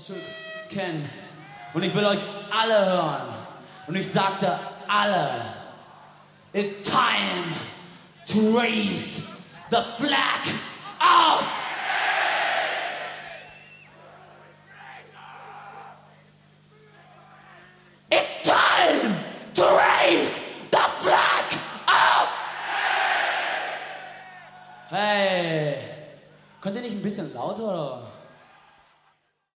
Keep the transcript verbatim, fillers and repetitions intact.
Stück kennen. Und ich will euch alle hören. Und ich sagte alle, it's time to raise the flag of It's time to raise the flag up! Hey, könnt ihr nicht ein bisschen lauter oder?